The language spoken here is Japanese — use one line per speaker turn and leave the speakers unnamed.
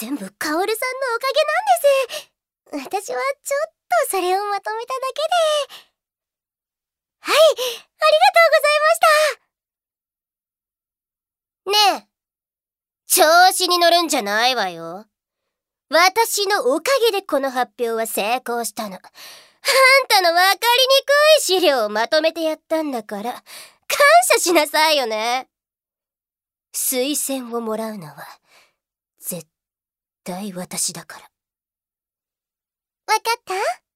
全部カオルさんのおかげなんです。私はちょっとそれをまとめただけで。はい、ありがとうございました。ねえ、調子に乗るんじゃないわよ。私のおかげでこの発表は成功したの。あんたのわかりにくい資料をまとめてやったんだから、感謝しなさいよね。推薦をもらうのは、絶対私だから。わかった？